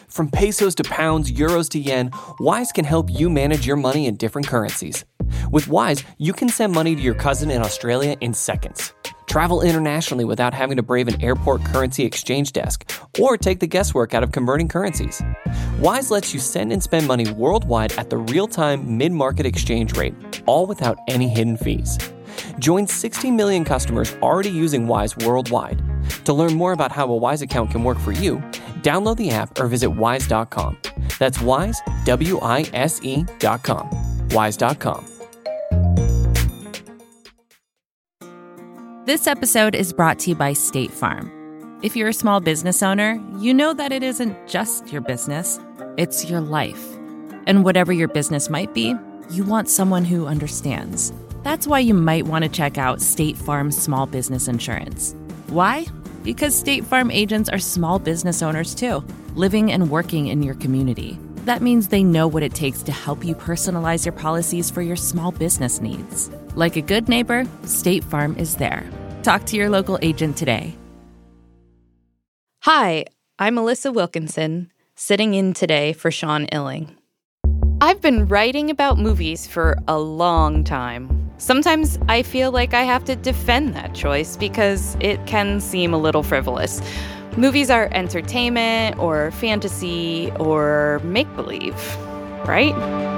From pesos to pounds, euros to yen, Wise can help you manage your money in different currencies. With Wise, you can send money to your cousin in Australia in seconds. Travel internationally without having to brave an airport currency exchange desk or take the guesswork out of converting currencies. Wise lets you send and spend money worldwide at the real-time mid-market exchange rate, all without any hidden fees. Join 60 million customers already using Wise worldwide. To learn more about how a Wise account can work for you, download the app or visit wise.com. That's Wise, WISE.com. Wise.com. This episode is brought to you by State Farm. If you're a small business owner, you know that it isn't just your business, it's your life. And whatever your business might be, you want someone who understands. That's why you might want to check out State Farm Small Business Insurance. Why? Because State Farm agents are small business owners too, living and working in your community. That means they know what it takes to help you personalize your policies for your small business needs. Like a good neighbor, State Farm is there. Talk to your local agent today. Hi, I'm Melissa Wilkinson, sitting in today for Sean Illing. I've been writing about movies for a long time. Sometimes I feel like I have to defend that choice because it can seem a little frivolous. Movies are entertainment or fantasy or make-believe, right?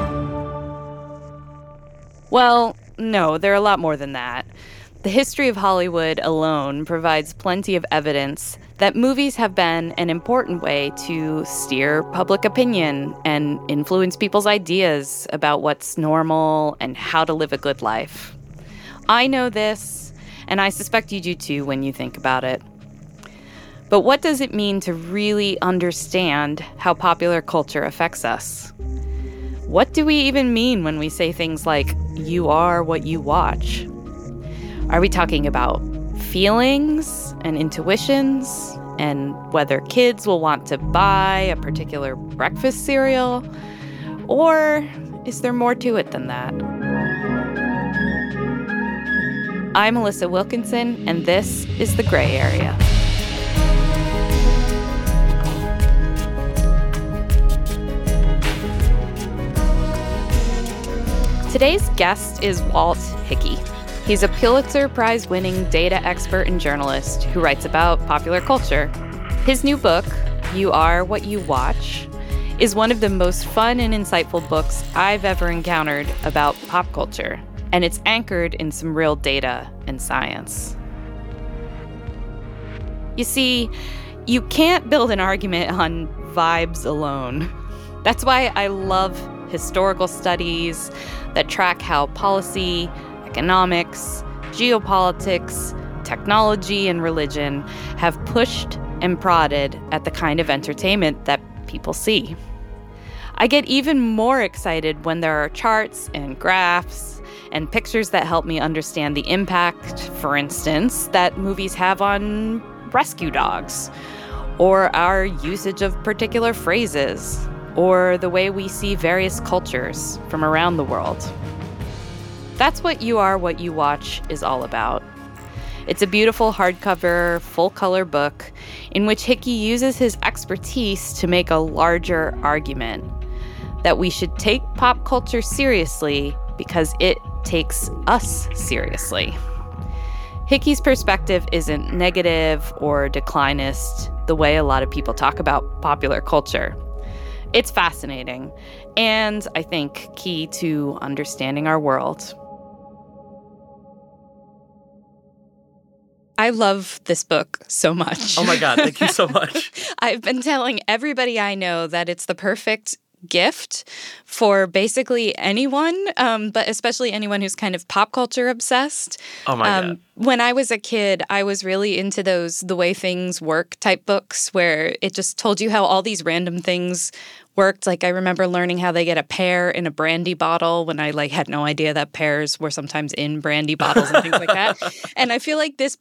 Well, no, they're a lot more than that. The history of Hollywood alone provides plenty of evidence that movies have been an important way to steer public opinion and influence people's ideas about what's normal and how to live a good life. I know this, and I suspect you do too when you think about it. But what does it mean to really understand how popular culture affects us? What do we even mean when we say things like, "You are what you watch"? Are we talking about feelings and intuitions and whether kids will want to buy a particular breakfast cereal? Or is there more to it than that? I'm Melissa Wilkinson, and this is The Gray Area. Today's guest is Walt Hickey. He's a Pulitzer Prize-winning data expert and journalist who writes about popular culture. His new book, You Are What You Watch, is one of the most fun and insightful books I've ever encountered about pop culture, and it's anchored in some real data and science. You see, you can't build an argument on vibes alone. That's why I love historical studies that track how policy, economics, geopolitics, technology, and religion have pushed and prodded at the kind of entertainment that people see. I get even more excited when there are charts and graphs and pictures that help me understand the impact, for instance, that movies have on rescue dogs, or our usage of particular phrases, or the way we see various cultures from around the world. That's what You Are What You Watch is all about. It's a beautiful hardcover, full-color book in which Hickey uses his expertise to make a larger argument that we should take pop culture seriously because it takes us seriously. Hickey's perspective isn't negative or declinist the way a lot of people talk about popular culture. It's fascinating and, I think, key to understanding our world. I love this book so much. Oh my God, thank you so much. I've been telling everybody I know that it's the perfect gift for basically anyone, but especially anyone who's kind of pop culture obsessed. Oh my God. When I was a kid, I was really into those The Way Things Work type books where it just told you how all these random things worked. Like, I remember learning how they get a pear in a brandy bottle when I had no idea that pears were sometimes in brandy bottles and things like that. And I feel like this book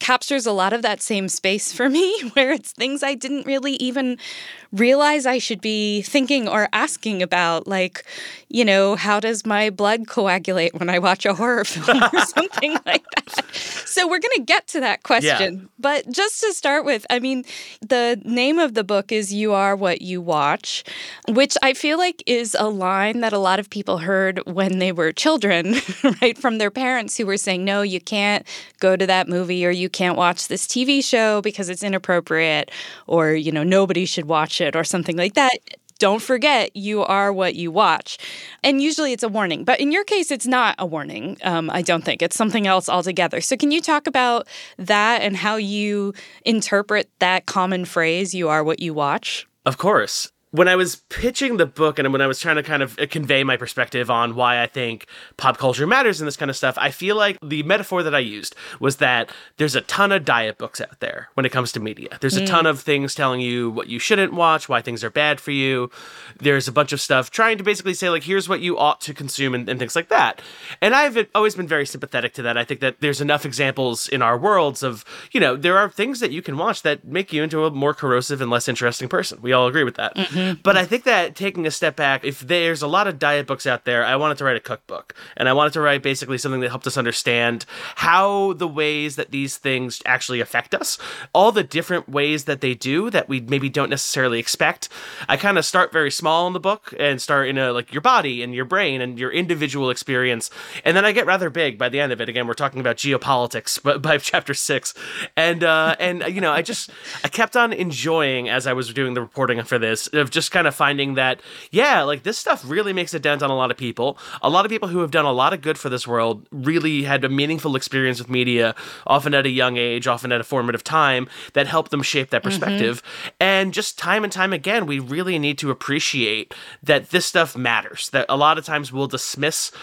captures a lot of that same space for me, where it's things I didn't really even realize I should be thinking or asking about, like, you know, how does my blood coagulate when I watch a horror film or something like that. So we're going to get to that question. Yeah. But just to start with, I mean, the name of the book is You Are What You Watch, which I feel like is a line that a lot of people heard when they were children, right, from their parents who were saying, no, you can't go to that movie, or you can't watch this TV show because it's inappropriate, or, you know, nobody should watch it or something like that. Don't forget, you are what you watch. And usually it's a warning. But in your case, it's not a warning, I don't think. It's something else altogether. So can you talk about that and how you interpret that common phrase, you are what you watch? Of course. When I was pitching the book and when I was trying to kind of convey my perspective on why I think pop culture matters and this kind of stuff, I feel like the metaphor that I used was that there's a ton of diet books out there when it comes to media. There's a ton of things telling you what you shouldn't watch, why things are bad for you. There's a bunch of stuff trying to basically say, like, here's what you ought to consume and things like that. And I've always been very sympathetic to that. I think that there's enough examples in our worlds of, you know, there are things that you can watch that make you into a more corrosive and less interesting person. We all agree with that. But I think that taking a step back, if there's a lot of diet books out there, I wanted to write a cookbook. And I wanted to write basically something that helped us understand how the ways that these things actually affect us, all the different ways that they do that we maybe don't necessarily expect. I kind of start very small in the book and start in like your body and your brain and your individual experience. And then I get rather big by the end of it. Again, we're talking about geopolitics but by chapter 6. And you know, I kept on enjoying, as I was doing the reporting for this, of just kind of finding that, yeah, like this stuff really makes a dent on a lot of people. A lot of people who have done a lot of good for this world really had a meaningful experience with media, often at a young age, often at a formative time, that helped them shape that perspective. And just time and time again, we really need to appreciate that this stuff matters, that a lot of times we'll dismiss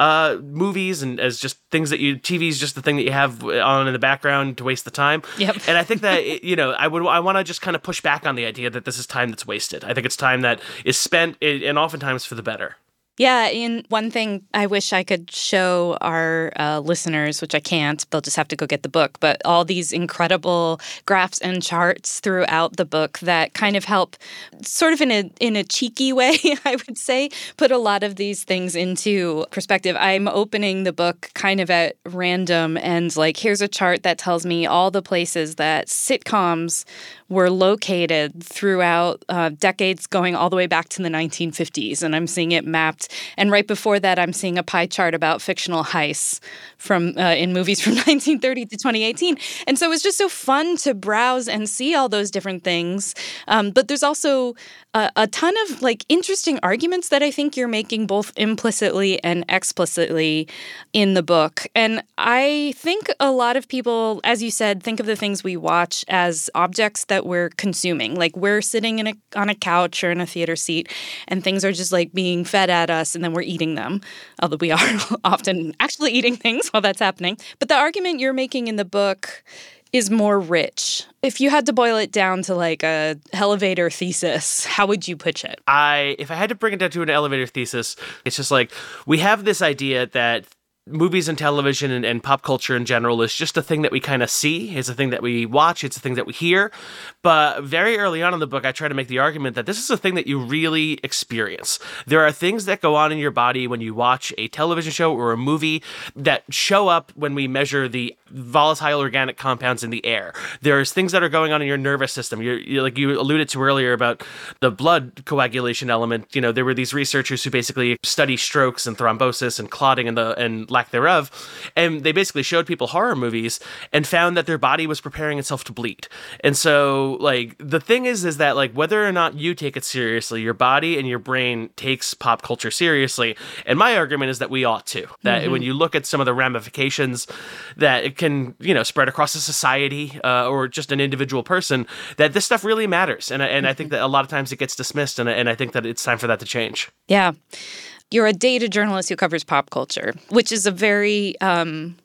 movies and as just things that TV is just the thing that you have on in the background to waste the time. Yep. And I think that, you know, I want to just kind of push back on the idea that this is time that's wasted. I think it's time that is spent, and oftentimes for the better. Yeah, and one thing I wish I could show our listeners, which I can't, they'll just have to go get the book, but all these incredible graphs and charts throughout the book that kind of help, sort of in a cheeky way, I would say, put a lot of these things into perspective. I'm opening the book kind of at random, and like, here's a chart that tells me all the places that sitcoms were located throughout decades going all the way back to the 1950s, and I'm seeing it mapped. And right before that, I'm seeing a pie chart about fictional heists from in movies from 1930 to 2018. And so it's just so fun to browse and see all those different things. But there's also a ton of like interesting arguments that I think you're making both implicitly and explicitly in the book. And I think a lot of people, as you said, think of the things we watch as objects that we're consuming. Like we're sitting on a couch or in a theater seat, and things are just like being fed at us, and then we're eating them, although we are often actually eating things while that's happening. But the argument you're making in the book is more rich. If you had to boil it down to like a elevator thesis, how would you pitch it? If I had to bring it down to an elevator thesis, it's just like, we have this idea that movies and television and pop culture in general is just a thing that we kind of see. It's a thing that we watch. It's a thing that we hear. But very early on in the book, I try to make the argument that this is a thing that you really experience. There are things that go on in your body when you watch a television show or a movie that show up when we measure the volatile organic compounds in the air. There's things that are going on in your nervous system. You're like you alluded to earlier about the blood coagulation element. You know, there were these researchers who basically study strokes and thrombosis and clotting and lack thereof, and they basically showed people horror movies and found that their body was preparing itself to bleed. And so, like, the thing is that, like, whether or not you take it seriously, your body and your brain takes pop culture seriously. And my argument is that we ought to. That when you look at some of the ramifications that it can, you know, spread across a society or just an individual person, that this stuff really matters. And I think that a lot of times it gets dismissed, and I think that it's time for that to change. Yeah. You're a data journalist who covers pop culture, which is a very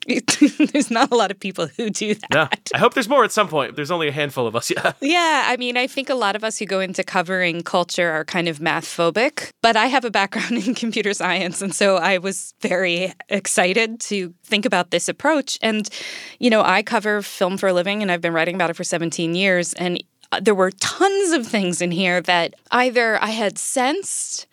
There's not a lot of people who do that. No, I hope there's more at some point. There's only a handful of us, yeah. Yeah, I mean, I think a lot of us who go into covering culture are kind of math phobic, but I have a background in computer science, and so I was very excited to think about this approach. And, I cover film for a living, and I've been writing about it for 17 years, and there were tons of things in here that either I had sensed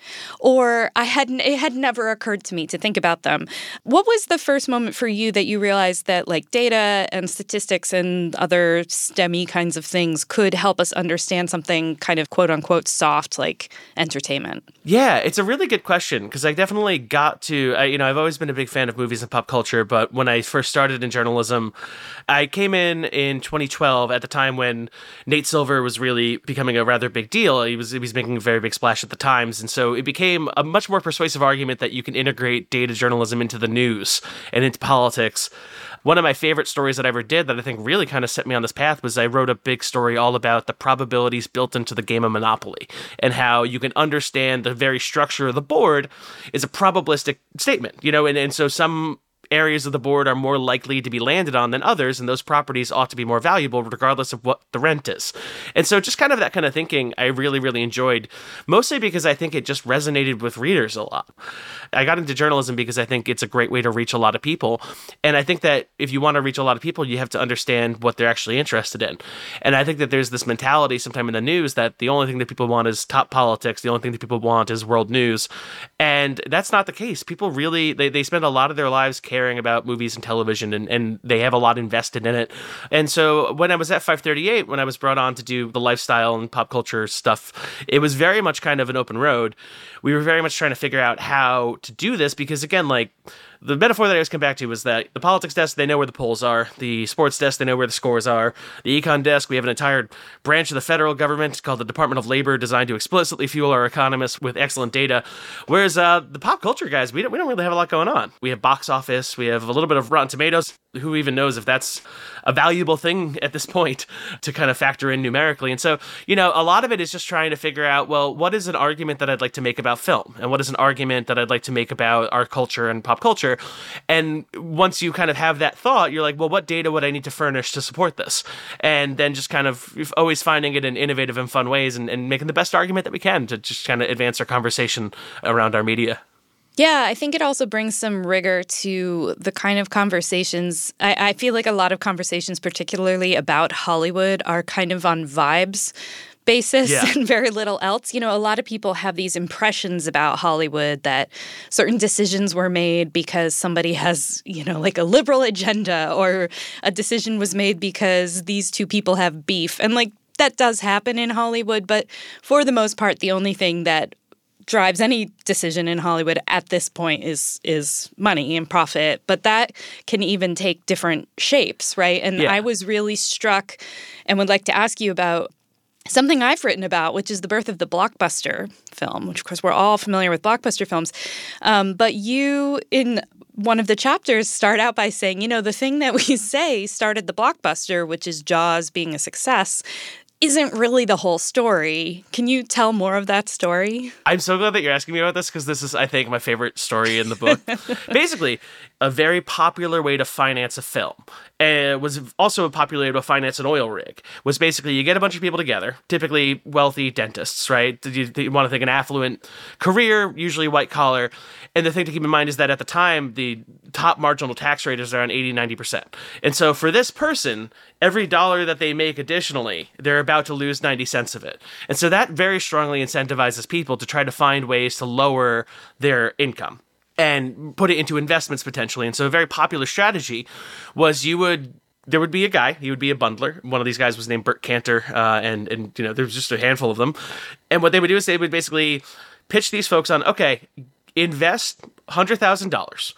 or it had never occurred to me to think about them. What was the first moment for you that you realized that like data and statistics and other STEM-y kinds of things could help us understand something kind of quote unquote soft like entertainment? Yeah, it's a really good question because I definitely got to, I've always been a big fan of movies and pop culture, but when I first started in journalism, I came in 2012 at the time when Nate Silver was really becoming a rather big deal. He was making a very big splash at the Times. And so it became a much more persuasive argument that you can integrate data journalism into the news and into politics. One of my favorite stories that I ever did that I think really kind of set me on this path was I wrote a big story all about the probabilities built into the game of Monopoly and how you can understand the very structure of the board is a probabilistic statement, and so some areas of the board are more likely to be landed on than others, and those properties ought to be more valuable regardless of what the rent is. And so just kind of that kind of thinking I really, really enjoyed, mostly because I think it just resonated with readers a lot. I got into journalism because I think it's a great way to reach a lot of people. And I think that if you want to reach a lot of people, you have to understand what they're actually interested in. And I think that there's this mentality sometime in the news that the only thing that people want is top politics. The only thing that people want is world news. And that's not the case. People really, they spend a lot of their lives caring about movies and television, and they have a lot invested in it. And so when I was at 538, when I was brought on to do the lifestyle and pop culture stuff, it was very much kind of an open road. We were very much trying to figure out how to do this because, again, like, the metaphor that I always come back to was that the politics desk, they know where the polls are. The sports desk, they know where the scores are. The econ desk, we have an entire branch of the federal government called the Department of Labor designed to explicitly fuel our economists with excellent data. Whereas the pop culture guys, we don't really have a lot going on. We have box office. We have a little bit of Rotten Tomatoes. Who even knows if that's a valuable thing at this point to kind of factor in numerically. And so, a lot of it is just trying to figure out, well, what is an argument that I'd like to make about film? And what is an argument that I'd like to make about our culture and pop culture? And once you kind of have that thought, you're like, well, what data would I need to furnish to support this? And then just kind of always finding it in innovative and fun ways and making the best argument that we can to just kind of advance our conversation around our media. Yeah, I think it also brings some rigor to the kind of conversations. I feel like a lot of conversations, particularly about Hollywood, are kind of on vibes basis and very little else. A lot of people have these impressions about Hollywood that certain decisions were made because somebody has, like a liberal agenda, or a decision was made because these two people have beef. And like that does happen in Hollywood, but for the most part, the only thing that drives any decision in Hollywood at this point is money and profit, but that can even take different shapes, right? And I was really struck and would like to ask you about something I've written about, which is the birth of the blockbuster film, which of course we're all familiar with blockbuster films. But you, in one of the chapters, start out by saying, the thing that we say started the blockbuster, which is Jaws being a success, isn't really the whole story. Can you tell more of that story? I'm so glad that you're asking me about this because this is, I think, my favorite story in the book. Basically, a very popular way to finance a film. And was also a popular way to finance an oil rig. Was basically you get a bunch of people together, typically wealthy dentists, right? You want to think an affluent career, usually white collar. And the thing to keep in mind is that at the time, the top marginal tax rate is around 80-90%. And so for this person, every dollar that they make additionally, they're about to lose 90 cents of it. And so that very strongly incentivizes people to try to find ways to lower their income and put it into investments potentially. And so a very popular strategy was there would be a guy, he would be a bundler. One of these guys was named Burt Cantor, and there was just a handful of them. And what they would do is they would basically pitch these folks on, okay, invest $100,000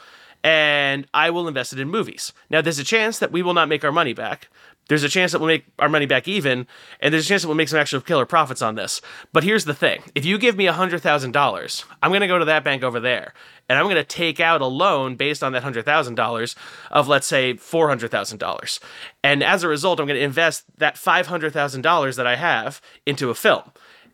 and I will invest it in movies. Now, there's a chance that we will not make our money back. There's a chance that we'll make our money back even, and there's a chance that we'll make some actual killer profits on this. But here's the thing. If you give me $100,000, I'm going to go to that bank over there, and I'm going to take out a loan based on that $100,000 of, let's say, $400,000. And as a result, I'm going to invest that $500,000 that I have into a film.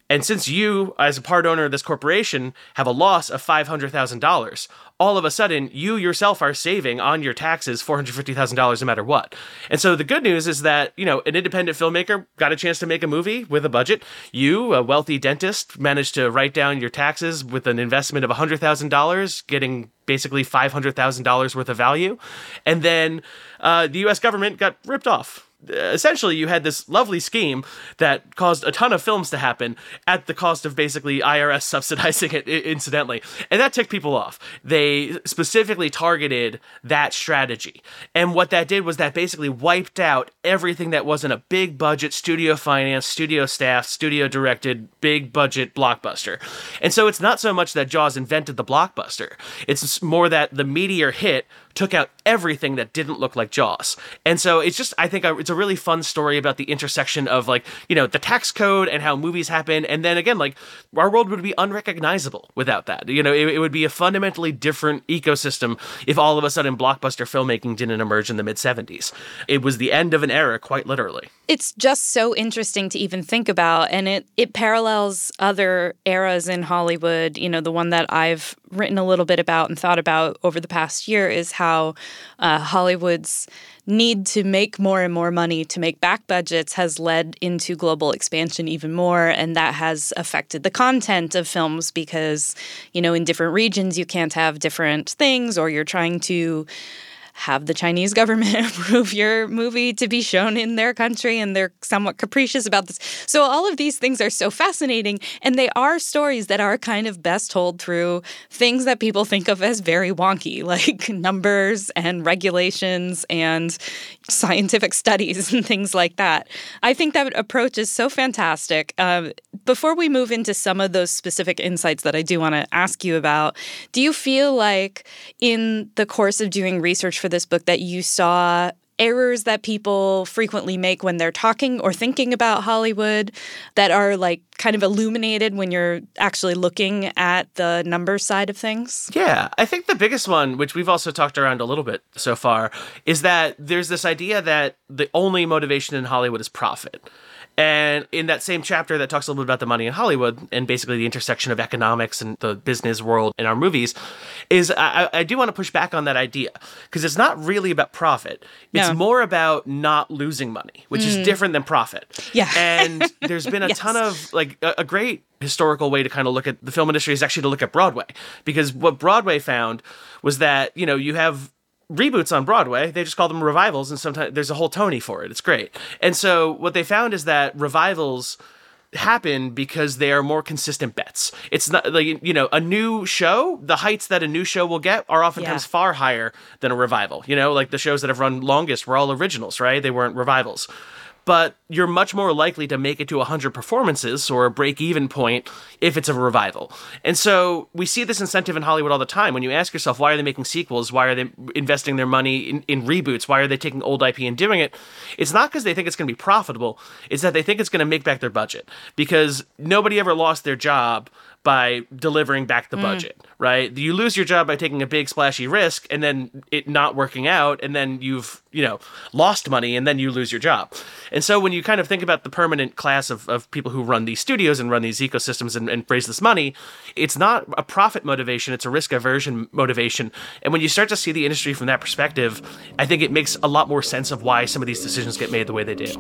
And since you, as a part owner of this corporation, have a loss of $500,000, all of a sudden, you yourself are saving on your taxes $450,000 no matter what. And so the good news is that, an independent filmmaker got a chance to make a movie with a budget. You, a wealthy dentist, managed to write down your taxes with an investment of $100,000, getting basically $500,000 worth of value. And then the U.S. government got ripped off. Essentially, you had this lovely scheme that caused a ton of films to happen at the cost of basically IRS subsidizing it incidentally. And that ticked people off. They specifically targeted that strategy. And what that did was that basically wiped out everything that wasn't a big budget, studio finance, studio staff, studio directed, big budget blockbuster. And so it's not so much that Jaws invented the blockbuster. It's more that the meteor hit took out everything that didn't look like Jaws. And so it's just, I think it's a really fun story about the intersection of the tax code and how movies happen. And then again, our world would be unrecognizable without that. It would be a fundamentally different ecosystem if all of a sudden blockbuster filmmaking didn't emerge in the mid-70s. It was the end of an era, quite literally. It's just so interesting to even think about, and it parallels other eras in Hollywood. The one that I've written a little bit about and thought about over the past year is how Hollywood's need to make more and more money to make back budgets has led into global expansion even more, and that has affected the content of films because, in different regions you can't have different things, or you're trying to have the Chinese government approve your movie to be shown in their country, and they're somewhat capricious about this. So all of these things are so fascinating, and they are stories that are kind of best told through things that people think of as very wonky, like numbers and regulations and scientific studies and things like that. I think that approach is so fantastic. Before we move into some of those specific insights that I do want to ask you about, do you feel like in the course of doing research for this book that you saw errors that people frequently make when they're talking or thinking about Hollywood that are kind of illuminated when you're actually looking at the numbers side of things? Yeah, I think the biggest one, which we've also talked around a little bit so far, is that there's this idea that the only motivation in Hollywood is profit. And in that same chapter that talks a little bit about the money in Hollywood and basically the intersection of economics and the business world in our movies, is I do want to push back on that idea because it's not really about profit. It's more about not losing money, which is different than profit. Yeah. And there's been a ton of a great historical way to kind of look at the film industry is actually to look at Broadway, because what Broadway found was that, you have reboots on Broadway, they just call them revivals, and sometimes there's a whole Tony for it. It's great. And so what they found is that revivals happen because they are more consistent bets. It's not a new show, the heights that a new show will get are oftentimes far higher than a revival. The shows that have run longest were all originals, right? They weren't revivals. But you're much more likely to make it to 100 performances or a break-even point if it's a revival. And so we see this incentive in Hollywood all the time. When you ask yourself, why are they making sequels? Why are they investing their money in reboots? Why are they taking old IP and doing it? It's not because they think it's going to be profitable. It's that they think it's going to make back their budget. Because nobody ever lost their job by delivering back the budget, right? You lose your job by taking a big splashy risk and then it not working out, and then you've, lost money and then you lose your job. And so when you kind of think about the permanent class of people who run these studios and run these ecosystems and raise this money, it's not a profit motivation, it's a risk aversion motivation. And when you start to see the industry from that perspective, I think it makes a lot more sense of why some of these decisions get made the way they do.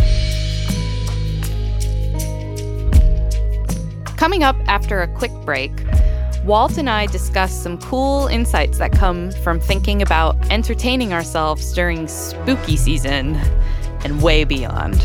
Coming up after a quick break, Walt and I discuss some cool insights that come from thinking about entertaining ourselves during spooky season and way beyond.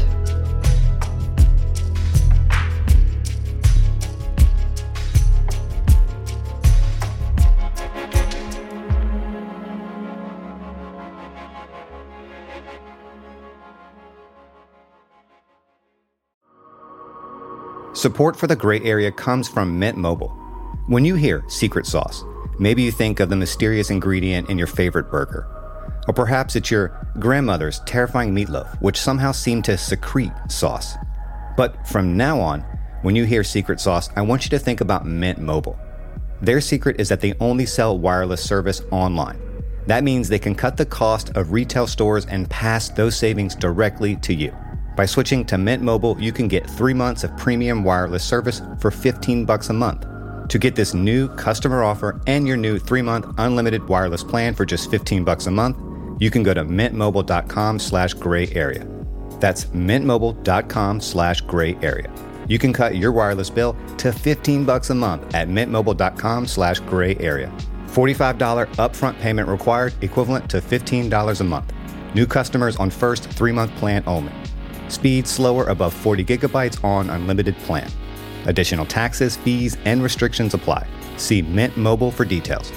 Support for the Gray Area comes from Mint Mobile. When you hear secret sauce, maybe you think of the mysterious ingredient in your favorite burger. Or perhaps it's your grandmother's terrifying meatloaf, which somehow seemed to secrete sauce. But from now on, when you hear secret sauce, I want you to think about Mint Mobile. Their secret is that they only sell wireless service online. That means they can cut the cost of retail stores and pass those savings directly to you. By By switching to Mint Mobile, you can get 3 months of premium wireless service for $15 a month. To get this new customer offer and your new 3-month unlimited wireless plan for just $15 a month, you can go to mintmobile.com/grayarea. That's mintmobile.com/grayarea. You can cut your wireless bill to $15 a month at mintmobile.com/grayarea. $45 upfront payment required, equivalent to $15 a month. New customers on first 3-month plan only. Speed slower above 40 gigabytes on unlimited plan. Additional taxes, fees, and restrictions apply. See Mint Mobile for details.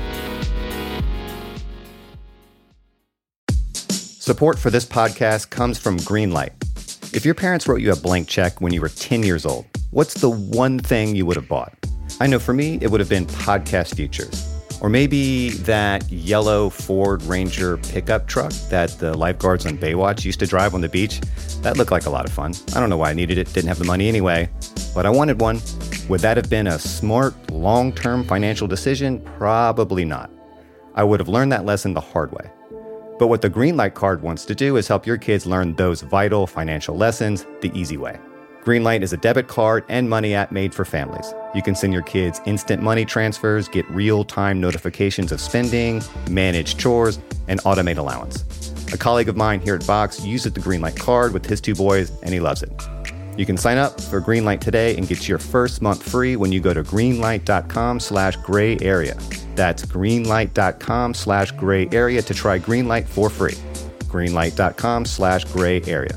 Support for this podcast comes from Greenlight. If your parents wrote you a blank check when you were 10 years old, what's the one thing you would have bought? I know for me, it would have been podcast futures. Or maybe that yellow Ford Ranger pickup truck that the lifeguards on Baywatch used to drive on the beach. That looked like a lot of fun. I don't know why I needed it, didn't have the money anyway, but I wanted one. Would that have been a smart, long-term financial decision? Probably not. I would have learned that lesson the hard way. But what the Greenlight card wants to do is help your kids learn those vital financial lessons the easy way. Greenlight is a debit card and money app made for families. You can send your kids instant money transfers, get real-time notifications of spending, manage chores, and automate allowance. A colleague of mine here at Vox uses the Greenlight card with his 2 boys, and he loves it. You can sign up for Greenlight today and get your first month free when you go to greenlight.com/grayarea. That's greenlight.com/grayarea to try Greenlight for free. greenlight.com/grayarea.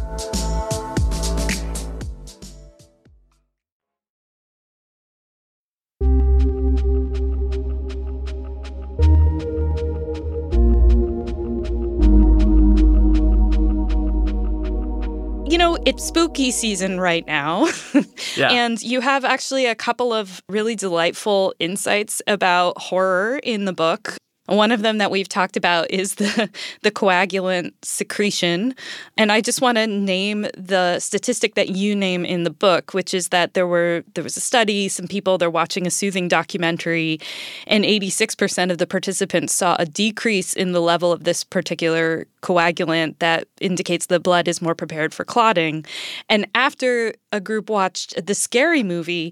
You know, it's spooky season right now. Yeah. And you have actually a couple of really delightful insights about horror in the book. One of them that we've talked about is the coagulant secretion. And I just want to name the statistic that you name in the book, which is that there was a study, some people, they're watching a soothing documentary, and 86% of the participants saw a decrease in the level of this particular coagulant that indicates the blood is more prepared for clotting. And after a group watched the Scary Movie,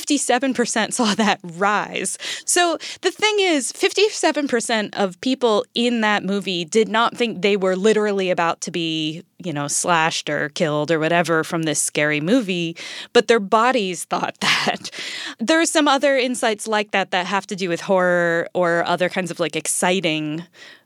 57% saw that rise. So the thing is, 57% of people in that movie did not think they were literally about to be, slashed or killed or whatever from this scary movie, but their bodies thought that. There are some other insights like that have to do with horror or other kinds of exciting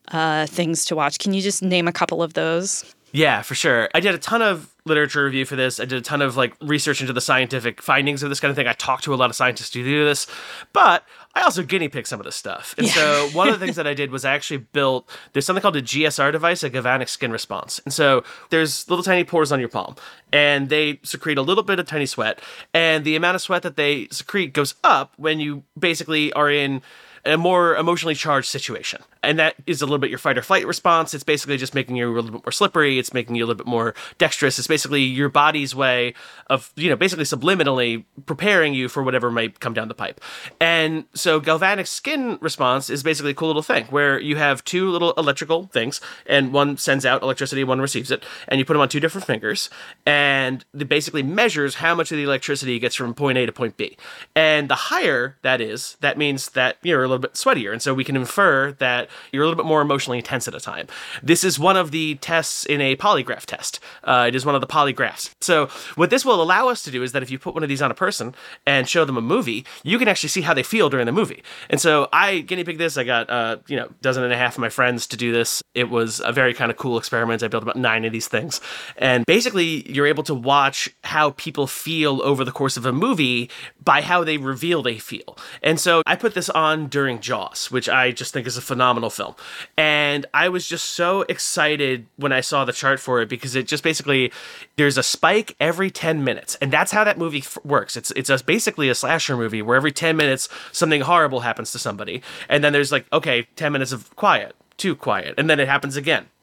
things to watch. Can you just name a couple of those? Yeah, for sure. I did a ton of literature review for this. I did a ton of research into the scientific findings of this kind of thing. I talked to a lot of scientists who do this, but I also guinea pigged some of this stuff. And so one of the things that I did was I actually there's something called a GSR device, a galvanic skin response. And so there's little tiny pores on your palm, and they secrete a little bit of tiny sweat. And the amount of sweat that they secrete goes up when you basically are in a more emotionally charged situation. And that is a little bit your fight or flight response. It's basically just making you a little bit more slippery. It's making you a little bit more dexterous. It's basically your body's way of, basically subliminally preparing you for whatever might come down the pipe. And so galvanic skin response is basically a cool little thing where you have 2 little electrical things, and one sends out electricity, one receives it, and you put them on 2 different fingers, and it basically measures how much of the electricity gets from point A to point B. And the higher that is, that means that you're a little bit sweatier. And so we can infer that you're a little bit more emotionally intense at a time. This is one of the tests in a polygraph test. It is one of the polygraphs. So what this will allow us to do is that if you put one of these on a person and show them a movie, you can actually see how they feel during the movie. And so I guinea pigged this. I got, a dozen and a half of my friends to do this. It was a very kind of cool experiment. I built about 9 of these things. And basically, you're able to watch how people feel over the course of a movie by how they reveal they feel. And so I put this on during Jaws, which I just think is a phenomenal film. And I was just so excited when I saw the chart for it, because it just basically, there's a spike every 10 minutes. And that's how that movie works. It's basically a slasher movie where every 10 minutes, something horrible happens to somebody. And then there's 10 minutes of quiet, too quiet. And then it happens again.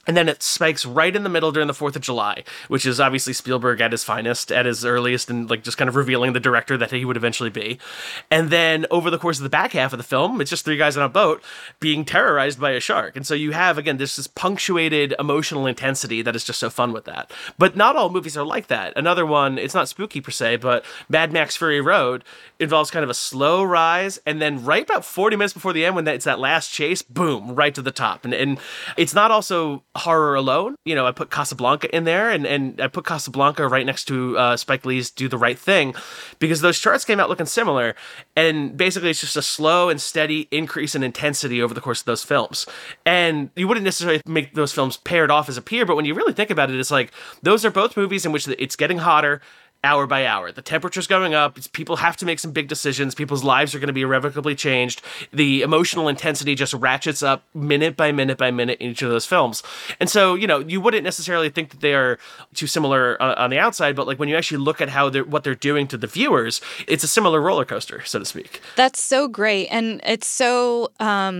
And then it spikes right in the middle during the 4th of July, which is obviously Spielberg at his finest, at his earliest, and like just kind of revealing the director that he would eventually be. And then over the course of the back half of the film, it's just 3 guys on a boat being terrorized by a shark. And so you have, again, this punctuated emotional intensity that is just so fun with that. But not all movies are like that. Another one, it's not spooky per se, but Mad Max Fury Road involves kind of a slow rise, and then right about 40 minutes before the end, when it's that last chase, boom, right to the top. And it's not also horror alone. You know, I put Casablanca in there, and I put Casablanca right next to Spike Lee's Do the Right Thing, because those charts came out looking similar, and basically it's just a slow and steady increase in intensity over the course of those films. And you wouldn't necessarily make those films paired off as a peer, but when you really think about it, it's like, those are both movies in which it's getting hotter hour by hour. The temperature's going up. People have to make some big decisions. People's lives are going to be irrevocably changed. The emotional intensity just ratchets up minute by minute by minute in each of those films. And so, you know, you wouldn't necessarily think that they are too similar on the outside, but like when you actually look at what they're doing to the viewers, it's a similar roller coaster, so to speak. That's so great. And it's so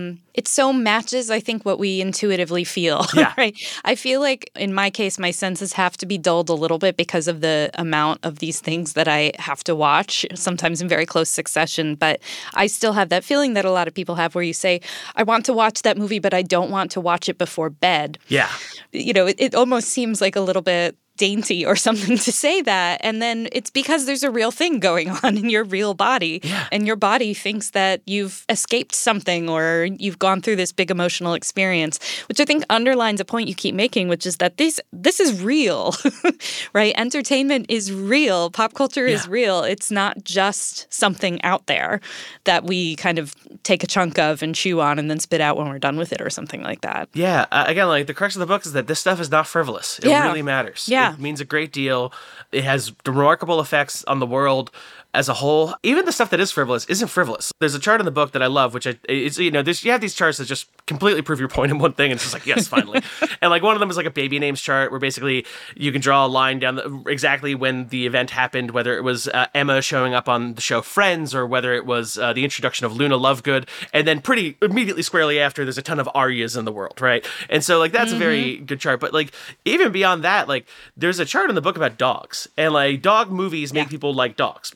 matches, I think, what we intuitively feel. Yeah. Right? I feel like in my case, my senses have to be dulled a little bit because of the amount of these things that I have to watch, sometimes in very close succession. But I still have that feeling that a lot of people have where you say, I want to watch that movie, but I don't want to watch it before bed. Yeah. You know, it almost seems like a little bit dainty or something to say that. And then it's because there's a real thing going on in your real body. Yeah. And your body thinks that you've escaped something or you've gone through this big emotional experience, which I think underlines a point you keep making, which is that this is real, right? Entertainment is real. Pop culture is real. It's not just something out there that we kind of take a chunk of and chew on and then spit out when we're done with it or something like that. Yeah. Again, like the crux of the book is that this stuff is not frivolous. It really matters. Yeah. It means a great deal. It has remarkable effects on the world as a whole. Even the stuff that is frivolous isn't frivolous. There's a chart in the book that I love, which it's, you know, you have these charts that just completely prove your point in one thing, and it's just like, yes, finally. And like one of them is like a baby names chart, where basically you can draw a line down exactly when the event happened, whether it was Emma showing up on the show Friends, or whether it was the introduction of Luna Lovegood, and then pretty immediately squarely after, there's a ton of Aryas in the world, right? And so like that's a very good chart. But like even beyond that, like there's a chart in the book about dogs, and like dog movies make people like dogs.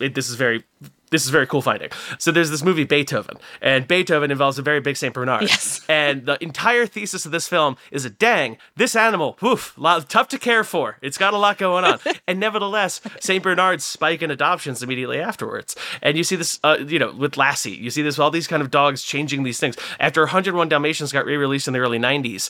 This is very cool finding. So there's this movie, Beethoven, and Beethoven involves a very big St. Bernard. Yes. And the entire thesis of this film is that, dang, this animal, tough to care for. It's got a lot going on. And nevertheless, St. Bernards spike in adoptions immediately afterwards. And you see this, with Lassie, you see this, all these kind of dogs changing these things. After 101 Dalmatians got re-released in the early 90s,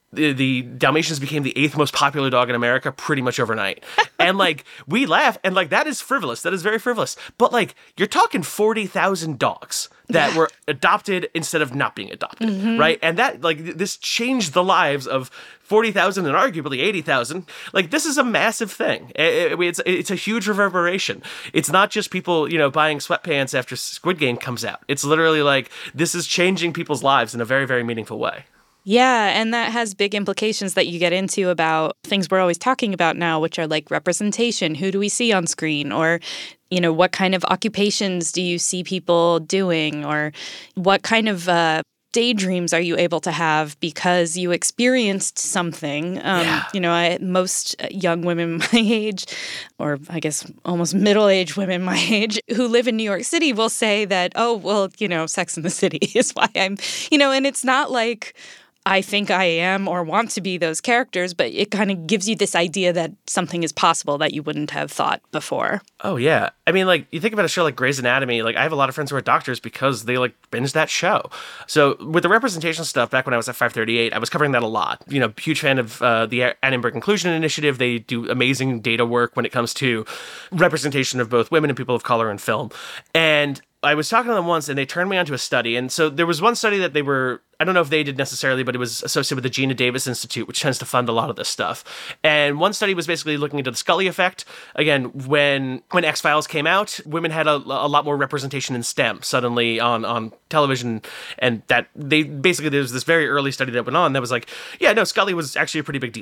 the Dalmatians became the 8th most popular dog in America pretty much overnight. And like, we laugh, and like, that is frivolous. That is very frivolous. But like, you're talking 40,000 dogs that were adopted instead of not being adopted, right? And that, like, this changed the lives of 40,000 and arguably 80,000. Like, this is a massive thing. It's a huge reverberation. It's not just people, you know, buying sweatpants after Squid Game comes out. It's literally like, this is changing people's lives in a very, very meaningful way. Yeah, and that has big implications that you get into about things we're always talking about now, which are like representation. Who do we see on screen? Or, you know, what kind of occupations do you see people doing? Or what kind of daydreams are you able to have because you experienced something? You know, most young women my age, or I guess almost middle-aged women my age, who live in New York City will say that, oh, well, you know, Sex and the City is why I'm, you know, and it's not like I think I am or want to be those characters, but it kind of gives you this idea that something is possible that you wouldn't have thought before. Oh, yeah. I mean, like, you think about a show like Grey's Anatomy, like, I have a lot of friends who are doctors because they, like, binge that show. So with the representation stuff, back when I was at 538, I was covering that a lot. You know, huge fan of the Annenberg Inclusion Initiative. They do amazing data work when it comes to representation of both women and people of color in film. And I was talking to them once, and they turned me onto a study. And so there was one study that they were, I don't know if they did necessarily, but it was associated with the Gina Davis Institute, which tends to fund a lot of this stuff. And one study was basically looking into the Scully effect. Again, when X-Files came out, women had a lot more representation in STEM suddenly on television. And that they basically, there was this very early study that went on that was like, yeah, no, Scully was actually a pretty big deal.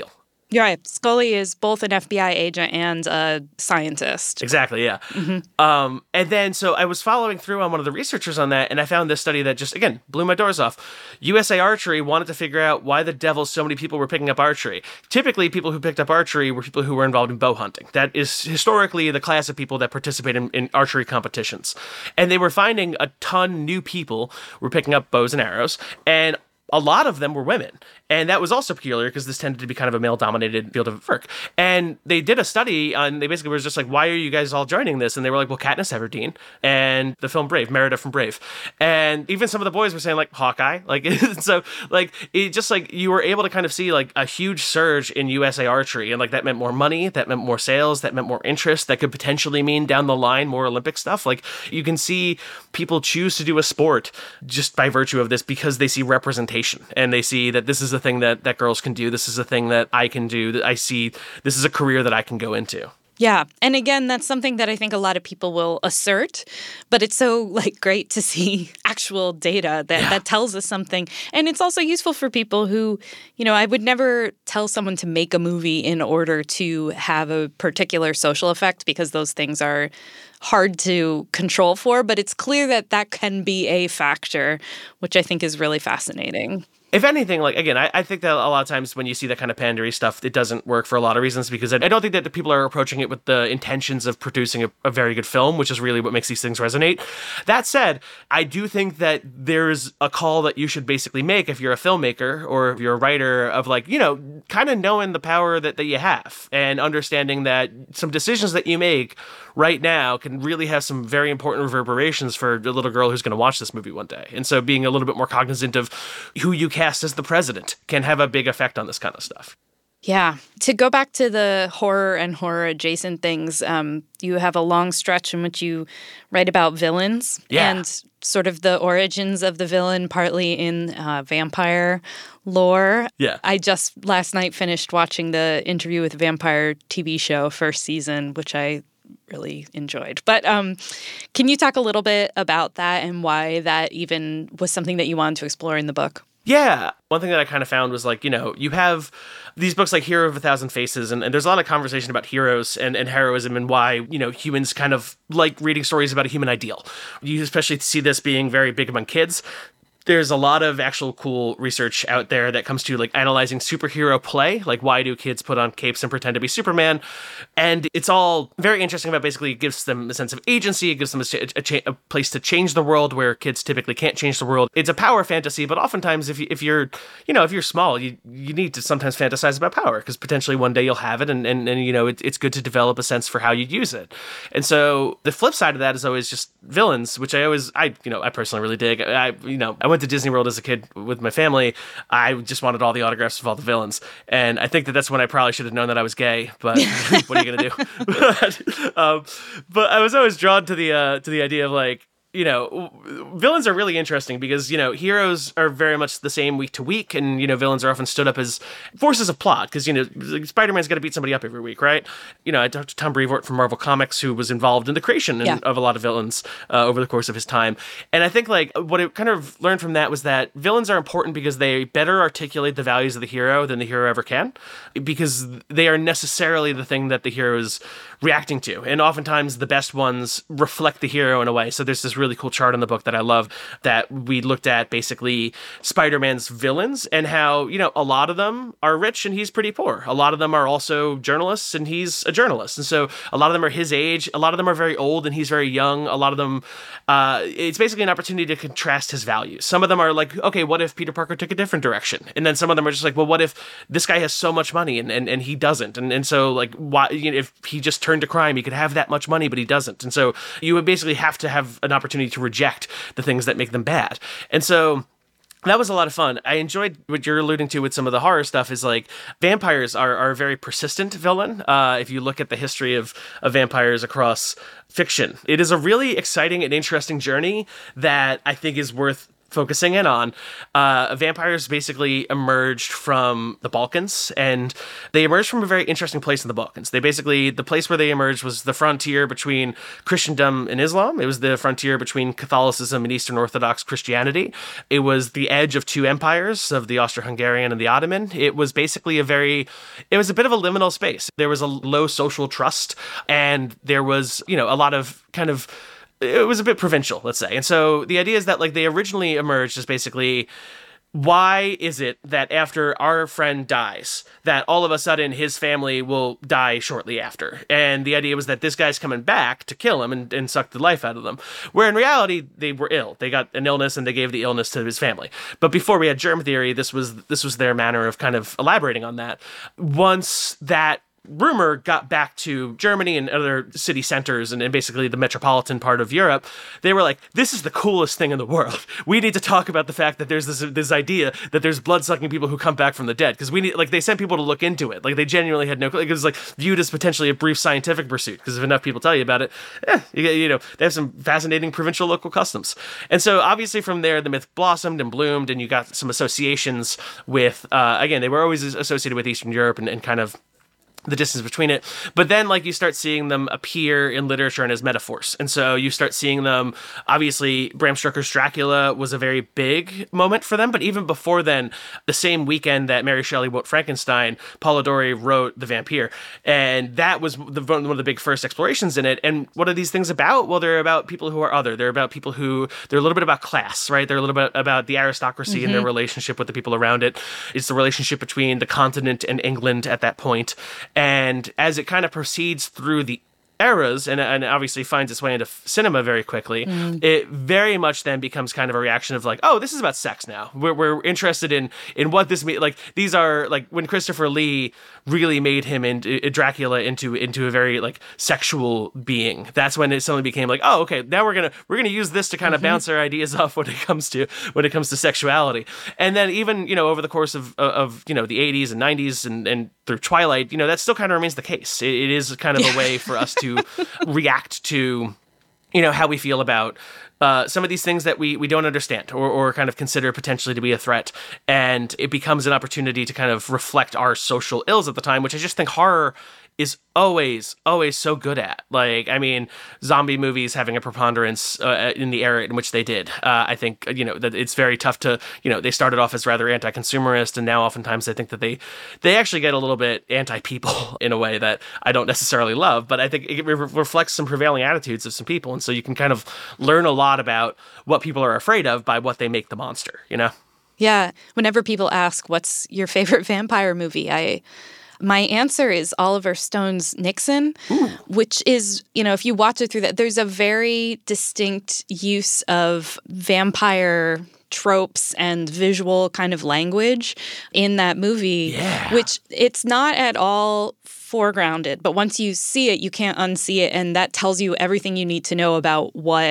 You're right. Scully is both an FBI agent and a scientist. Exactly, yeah. And then, so I was following through on one of the researchers on that, and I found this study that just, again, blew my doors off. USA Archery wanted to figure out why the devil so many people were picking up archery. Typically, people who picked up archery were people who were involved in bow hunting. That is historically the class of people that participate in archery competitions. And they were finding a ton new people were picking up bows and arrows, and a lot of them were women. And that was also peculiar because this tended to be kind of a male-dominated field of work. And they did a study on, they basically was just like, why are you guys all joining this? And they were like, well, Katniss Everdeen and the film Brave, Merida from Brave. And even some of the boys were saying like, Hawkeye. Like, so like, it just like, you were able to kind of see like a huge surge in USA Archery. And like, that meant more money, that meant more sales, that meant more interest, that could potentially mean down the line more Olympic stuff. Like, you can see people choose to do a sport just by virtue of this because they see representation and they see that this is a thing that girls can do. This is a thing that I can do, that I see this is a career that I can go into. Yeah. And again, that's something that I think a lot of people will assert, but it's so like great to see actual data that tells us something. And it's also useful for people who, you know, I would never tell someone to make a movie in order to have a particular social effect because those things are hard to control for, but it's clear that that can be a factor, which I think is really fascinating. If anything, like, again, I think that a lot of times when you see that kind of pandery stuff, it doesn't work for a lot of reasons because I don't think that the people are approaching it with the intentions of producing a very good film, which is really what makes these things resonate. That said, I do think that there's a call that you should basically make if you're a filmmaker or if you're a writer of like, you know, kind of knowing the power that you have and understanding that some decisions that you make right now can really have some very important reverberations for the little girl who's going to watch this movie one day. And so being a little bit more cognizant of who you cast as the president can have a big effect on this kind of stuff. Yeah. To go back to the horror and horror adjacent things, you have a long stretch in which you write about villains and sort of the origins of the villain, partly in vampire lore. Yeah. I just last night finished watching the Interview with a Vampire TV show, first season, which I really enjoyed. But can you talk a little bit about that and why that even was something that you wanted to explore in the book? Yeah. One thing that I kind of found was like, you know, you have these books like Hero of a Thousand Faces, and there's a lot of conversation about heroes and heroism and why, you know, humans kind of like reading stories about a human ideal. You especially see this being very big among kids. There's a lot of actual cool research out there that comes to like analyzing superhero play, like why do kids put on capes and pretend to be Superman? And it's all very interesting about basically it gives them a sense of agency. It gives them a place to change the world where kids typically can't change the world. It's a power fantasy, but oftentimes if you're small, you need to sometimes fantasize about power because potentially one day you'll have it and you know, it's good to develop a sense for how you use it. And so the flip side of that is always just villains, which I personally really dig. I went to Disney World as a kid with my family. I just wanted all the autographs of all the villains, and I think that's when I probably should have known that I was gay. But what are you gonna do? But I was always drawn to the idea of like, you know, villains are really interesting because, you know, heroes are very much the same week to week, and, you know, villains are often stood up as forces of plot because, you know, Spider-Man's got to beat somebody up every week, right? You know, I talked to Tom Brevoort from Marvel Comics, who was involved in the creation of a lot of villains over the course of his time. And I think, like, what I kind of learned from that was that villains are important because they better articulate the values of the hero than the hero ever can, because they are necessarily the thing that the hero is reacting to. And oftentimes the best ones reflect the hero in a way. So there's this really cool chart in the book that I love that we looked at basically Spider-Man's villains and how, you know, a lot of them are rich and he's pretty poor. A lot of them are also journalists and he's a journalist. And so a lot of them are his age. A lot of them are very old and he's very young. A lot of them, it's basically an opportunity to contrast his values. Some of them are like, okay, what if Peter Parker took a different direction? And then some of them are just like, well, what if this guy has so much money and he doesn't? And so like, why, you know, if he just turned to crime, he could have that much money, but he doesn't. And so you would basically have to have an opportunity to reject the things that make them bad. And so that was a lot of fun. I enjoyed what you're alluding to with some of the horror stuff is like vampires are a very persistent villain. If you look at the history of vampires across fiction, it is a really exciting and interesting journey that I think is worth focusing in on, vampires basically emerged from the Balkans, and they emerged from a very interesting place in the Balkans. The place where they emerged was the frontier between Christendom and Islam. It was the frontier between Catholicism and Eastern Orthodox Christianity. It was the edge of two empires, of the Austro-Hungarian and the Ottoman. It was basically it was a bit of a liminal space. There was a low social trust, and there was, a lot of it was a bit provincial, let's say. And so the idea is that like they originally emerged as basically, why is it that after our friend dies, that all of a sudden his family will die shortly after? And the idea was that this guy's coming back to kill him and suck the life out of them. Where in reality, they were ill. They got an illness and they gave the illness to his family. But before we had germ theory, this was their manner of kind of elaborating on that. Once that rumor got back to Germany and other city centers and basically the metropolitan part of Europe, they were like, this is the coolest thing in the world. We need to talk about the fact that there's this idea that there's blood-sucking people who come back from the dead, because they sent people to look into it. Like, they genuinely had no clue. It was like viewed as potentially a brief scientific pursuit, because if enough people tell you about it, they have some fascinating provincial local customs. And so obviously from there, the myth blossomed and bloomed, and you got some associations with, again, they were always associated with Eastern Europe and kind of the distance between it. But then like you start seeing them appear in literature and as metaphors. And so you start seeing them, obviously Bram Stoker's Dracula was a very big moment for them. But even before then, the same weekend that Mary Shelley wrote Frankenstein, Polidori wrote The Vampire. And that was one of the big first explorations in it. And what are these things about? Well, they're about people who are other. They're about people they're a little bit about class, right? They're a little bit about the aristocracy and their relationship with the people around it. It's the relationship between the continent and England at that point. And as it kind of proceeds through the eras and obviously finds its way into cinema very quickly, it very much then becomes kind of a reaction of like, oh, this is about sex now. We're interested in what this means. Like, these are like when Christopher Lee really made him into Dracula into a very like sexual being. That's when it suddenly became like, oh, okay, now we're gonna use this to kind of bounce our ideas off when it comes to sexuality. And then even over the course of the 80s and 90s and through Twilight, that still kind of remains the case. It is kind of a way for us to react to, how we feel about some of these things that we don't understand or kind of consider potentially to be a threat. And it becomes an opportunity to kind of reflect our social ills at the time, which I just think horror is always so good at. Like, I mean, zombie movies having a preponderance in the era in which they did. I think, that it's very tough to, they started off as rather anti-consumerist, and now oftentimes I think that they actually get a little bit anti-people in a way that I don't necessarily love, but I think it reflects some prevailing attitudes of some people. And so you can kind of learn a lot about what people are afraid of by what they make the monster, Yeah. Whenever people ask, what's your favorite vampire movie? My answer is Oliver Stone's Nixon, which is, if you watch it through that, there's a very distinct use of vampire tropes and visual kind of language in that movie, which it's not at all foregrounded, but once you see it, you can't unsee it, and that tells you everything you need to know about what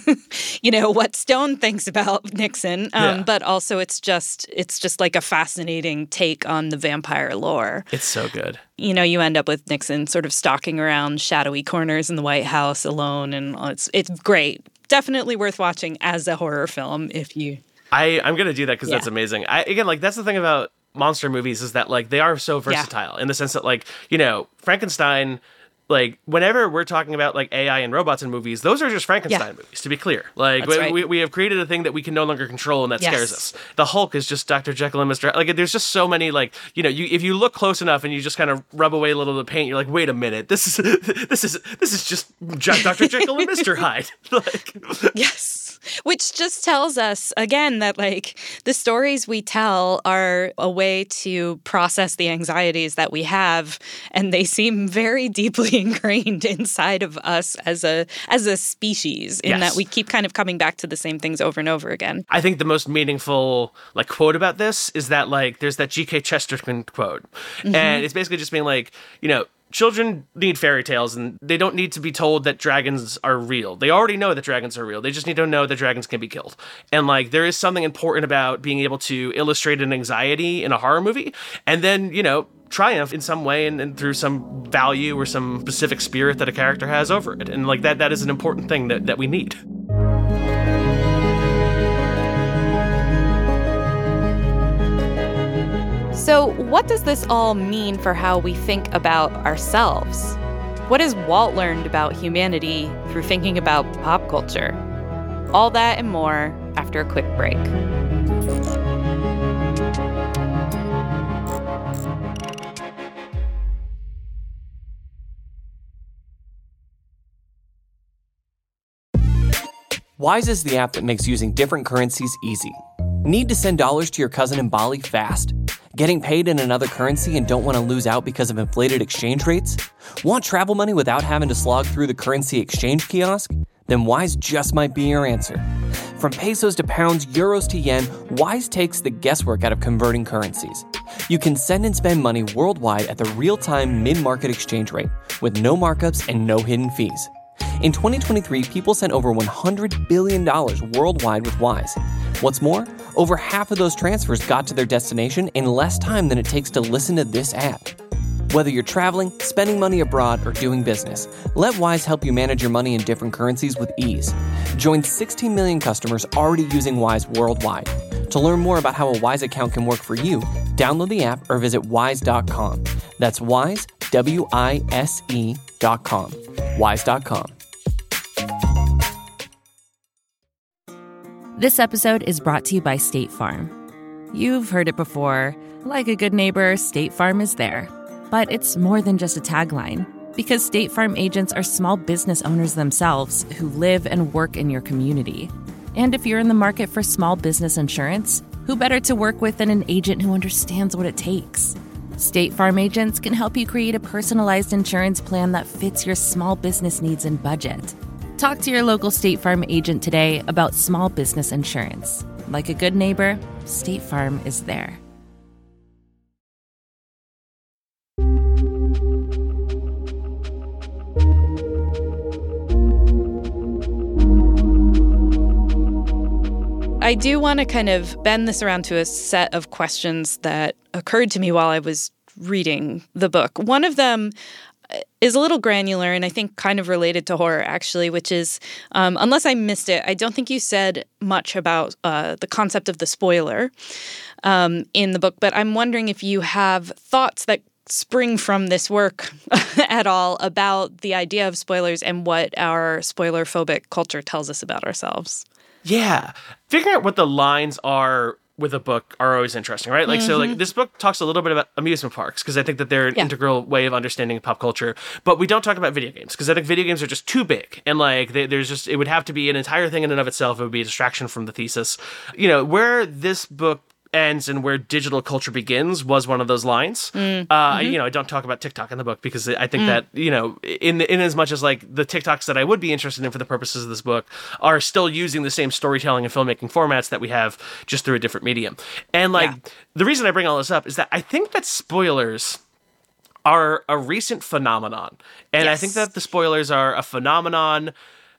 what Stone thinks about Nixon. But also it's just like a fascinating take on the vampire lore. It's so good. You end up with Nixon sort of stalking around shadowy corners in the White House alone, and it's great. Definitely worth watching as a horror film if you. I'm gonna do that because that's amazing. That's the thing about monster movies is that like they are so versatile in the sense that like Frankenstein, like whenever we're talking about like AI and robots in movies, those are just Frankenstein movies, to be clear. Like we have created a thing that we can no longer control, and that scares us. The Hulk is just Dr. Jekyll and Mr. Like there's just so many like if you look close enough and you just kind of rub away a little of the paint, you're like, wait a minute, this is just Dr. Jekyll and Mr. Hyde. Yes. Which just tells us, again, that, like, the stories we tell are a way to process the anxieties that we have, and they seem very deeply ingrained inside of us as a species, in that we keep kind of coming back to the same things over and over again. I think the most meaningful, like, quote about this is that, like, there's that G.K. Chesterton quote, and it's basically just being like, children need fairy tales, and they don't need to be told that dragons are real. They already know that dragons are real. They just need to know that dragons can be killed. And like, there is something important about being able to illustrate an anxiety in a horror movie, and then, triumph in some way and through some value or some specific spirit that a character has over it. And like that is an important thing that we need. So, what does this all mean for how we think about ourselves? What has Walt learned about humanity through thinking about pop culture? All that and more after a quick break. Wise is the app that makes using different currencies easy. Need to send dollars to your cousin in Bali fast? Getting paid in another currency and don't want to lose out because of inflated exchange rates? Want travel money without having to slog through the currency exchange kiosk? Then Wise just might be your answer. From pesos to pounds, euros to yen, Wise takes the guesswork out of converting currencies. You can send and spend money worldwide at the real-time mid-market exchange rate with no markups and no hidden fees. In 2023, people sent over $100 billion worldwide with Wise. What's more, over half of those transfers got to their destination in less time than it takes to listen to this ad. Whether you're traveling, spending money abroad, or doing business, let Wise help you manage your money in different currencies with ease. Join 16 million customers already using Wise worldwide. To learn more about how a Wise account can work for you, download the app or visit wise.com. That's Wise, WISE.com. Wise.com. This episode is brought to you by State Farm. You've heard it before. Like a good neighbor, State Farm is there. But it's more than just a tagline, because State Farm agents are small business owners themselves who live and work in your community. And if you're in the market for small business insurance, who better to work with than an agent who understands what it takes? State Farm agents can help you create a personalized insurance plan that fits your small business needs and budget. Talk to your local State Farm agent today about small business insurance. Like a good neighbor, State Farm is there. I do want to kind of bend this around to a set of questions that occurred to me while I was reading the book. One of them is a little granular and I think kind of related to horror, actually, which is, unless I missed it, I don't think you said much about the concept of the spoiler in the book, but I'm wondering if you have thoughts that spring from this work at all about the idea of spoilers and what our spoiler-phobic culture tells us about ourselves. Yeah. Figuring out what the lines are with a book are always interesting, right? Like, so like this book talks a little bit about amusement parks because I think that they're an integral way of understanding pop culture, but we don't talk about video games because I think video games are just too big. And like, there's just, it would have to be an entire thing in and of itself. It would be a distraction from the thesis. You know, where this book ends and where digital culture begins was one of those lines. You know, I don't talk about TikTok in the book because I think that, you know, in as much as like the TikToks that I would be interested in for the purposes of this book are still using the same storytelling and filmmaking formats that we have just through a different medium. And like, the reason I bring all this up is that I think that spoilers are a recent phenomenon. And I think that the spoilers are a phenomenon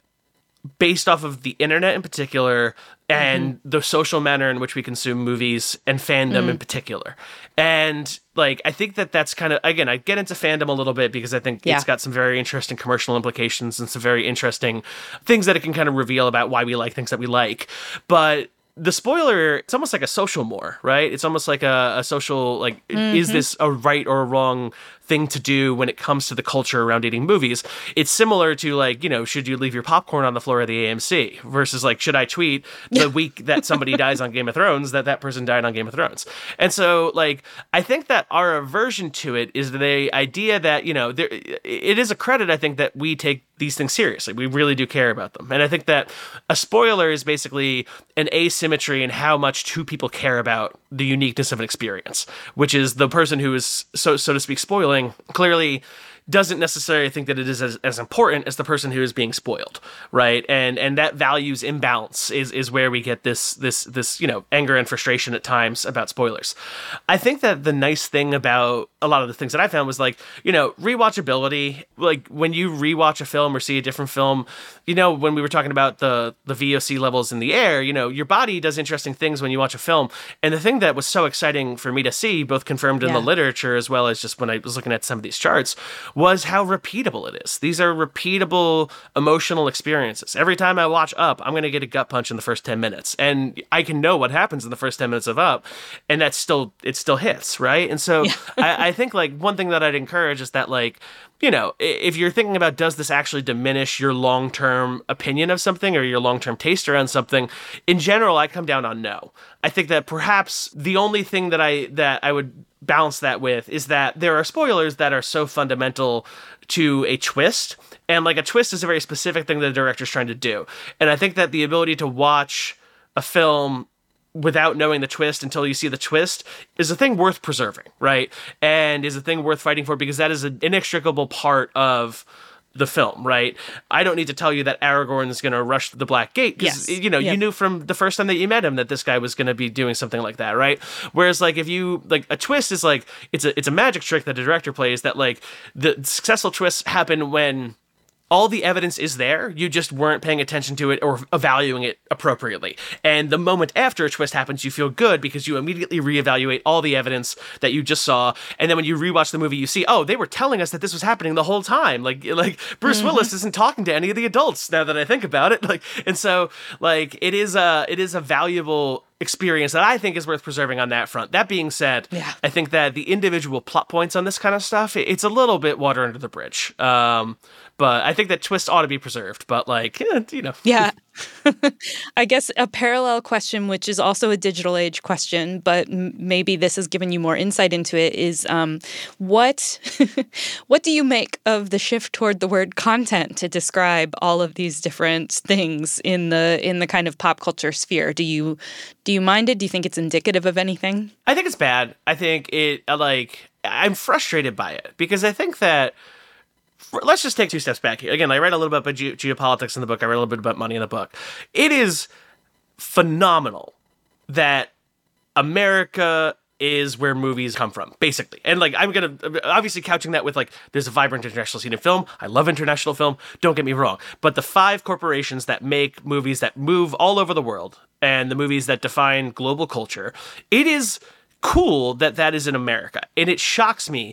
based off of the internet in particular and the social manner in which we consume movies and fandom in particular. And like, I think that that's kind of, again, I get into fandom a little bit because I think it's got some very interesting commercial implications and some very interesting things that it can kind of reveal about why we like things that we like. But the spoiler, it's almost like a social more, right? It's almost like a social, like, is this a right or a wrong thing to do when it comes to the culture around eating movies? It's similar to like, you know, should you leave your popcorn on the floor of the AMC versus like, should I tweet the week that somebody dies on Game of Thrones that person died on Game of Thrones? And so like, I think that our aversion to it is the idea that, you know, it is a credit, I think, that we take these things seriously. We really do care about them. And I think that a spoiler is basically an asymmetry in how much two people care about the uniqueness of an experience, which is the person who is, so to speak, spoiling clearly doesn't necessarily think that it is as important as the person who is being spoiled, right? And that values imbalance is where we get this you know, anger and frustration at times about spoilers. I think that the nice thing about a lot of the things that I found was like, you know, rewatchability. Like when you rewatch a film or see a different film, you know, when we were talking about the VOC levels in the air, you know, your body does interesting things when you watch a film. And the thing that was so exciting for me to see, both confirmed in the literature as well as just when I was looking at some of these charts, was how repeatable it is. These are repeatable emotional experiences. Every time I watch Up, I'm going to get a gut punch in the first 10 minutes. And I can know what happens in the first 10 minutes of Up, and it still hits, right? And so I think like one thing that I'd encourage is that like, you know, if you're thinking about does this actually diminish your long-term opinion of something or your long-term taste around something, in general, I come down on no. I think that perhaps the only thing that I would balance that with is that there are spoilers that are so fundamental to a twist. And like a twist is a very specific thing that the director's trying to do. And I think that the ability to watch a film without knowing the twist until you see the twist is a thing worth preserving, right? And is a thing worth fighting for because that is an inextricable part of the film, right? I don't need to tell you that Aragorn is going to rush the Black Gate because, you know, you knew from the first time that you met him that this guy was going to be doing something like that, right? Whereas like if you, like a twist is like, it's a magic trick that the director plays that like the successful twists happen when all the evidence is there, you just weren't paying attention to it or evaluating it appropriately. And the moment after a twist happens, you feel good because you immediately reevaluate all the evidence that you just saw. And then when you rewatch the movie, you see, oh, they were telling us that this was happening the whole time. Like Bruce Willis isn't talking to any of the adults now that I think about it. Like, and so like it is a valuable experience that I think is worth preserving on that front. That being said, I think that the individual plot points on this kind of stuff, it's a little bit water under the bridge. But I think that twist ought to be preserved. But like, you know. Yeah. I guess a parallel question, which is also a digital age question, but maybe this has given you more insight into it, is what do you make of the shift toward the word content to describe all of these different things in the kind of pop culture sphere? Do you mind it? Do you think it's indicative of anything? I think it's bad. I think I'm frustrated by it because I think that let's just take two steps back here. Again, I read a little bit about geopolitics in the book. I read a little bit about money in the book. It is phenomenal that America is where movies come from, basically. And like, I'm going to obviously couching that with like, there's a vibrant international scene in film. I love international film. Don't get me wrong. But the 5 corporations that make movies that move all over the world and the movies that define global culture, it is cool that is in America. And it shocks me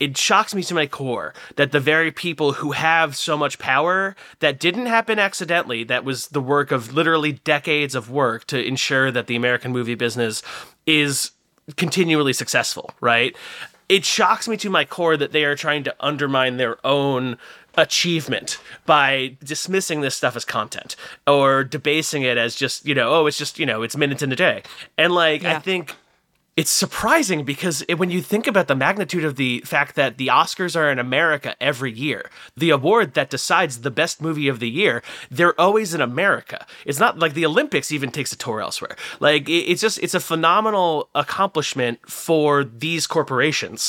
to my core that the very people who have so much power that didn't happen accidentally, that was the work of literally decades of work to ensure that the American movie business is continually successful, right? It shocks me to my core that they are trying to undermine their own achievement by dismissing this stuff as content or debasing it as just, it's just, it's minutes in a day. And like, I think it's surprising because when you think about the magnitude of the fact that the Oscars are in America every year, the award that decides the best movie of the year, they're always in America. It's not like the Olympics even takes a tour elsewhere. Like it's a phenomenal accomplishment for these corporations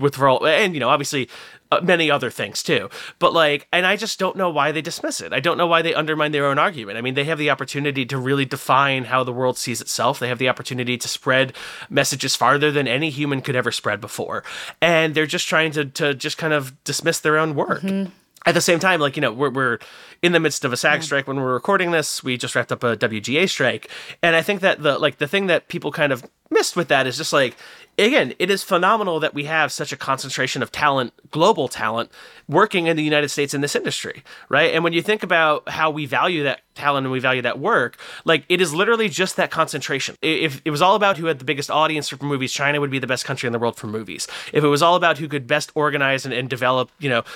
and obviously many other things too. But like, and I just don't know why they dismiss it. I don't know why they undermine their own argument. I mean, they have the opportunity to really define how the world sees itself. They have the opportunity to spread messages farther than any human could ever spread before. And they're just trying to just kind of dismiss their own work. Mm-hmm. At the same time, like, we're in the midst of a SAG strike when we're recording this. We just wrapped up a WGA strike. And I think that the thing that people kind of missed with that is just like, again, it is phenomenal that we have such a concentration of talent, global talent, working in the United States in this industry, right? And when you think about how we value that talent and we value that work, like it is literally just that concentration. If it was all about who had the biggest audience for movies, China would be the best country in the world for movies. If it was all about who could best organize and develop,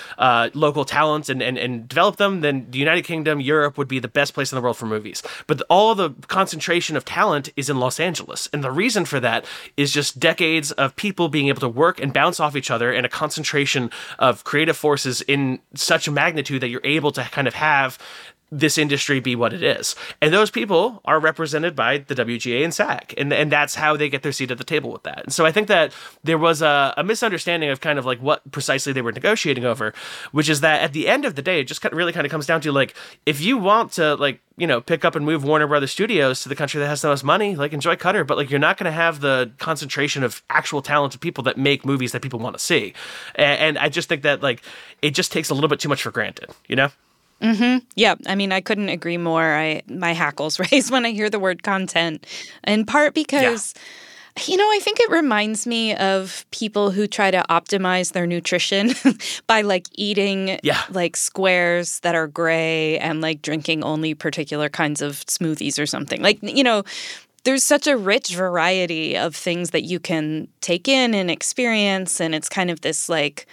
local talents and develop them, then the United Kingdom, Europe would be the best place in the world for movies. But all of the concentration of talent is in Los Angeles. And the reason for that is just decades of people being able to work and bounce off each other and a concentration of creative forces in such a magnitude that you're able to kind of have this industry be what it is. And those people are represented by the WGA and SAG. And that's how they get their seat at the table with that. And so I think that there was a misunderstanding of kind of like what precisely they were negotiating over, which is that at the end of the day, it just really kind of comes down to like, if you want to like, pick up and move Warner Brothers Studios to the country that has the most money, like enjoy Cutter, but like you're not going to have the concentration of actual talented people that make movies that people want to see. And I just think that like, it just takes a little bit too much for granted, Mm-hmm. Yeah. I mean, I couldn't agree more. My hackles raise when I hear the word content, in part because I think it reminds me of people who try to optimize their nutrition by eating squares that are gray and drinking only particular kinds of smoothies or something. There's such a rich variety of things that you can take in and experience, and it's kind of this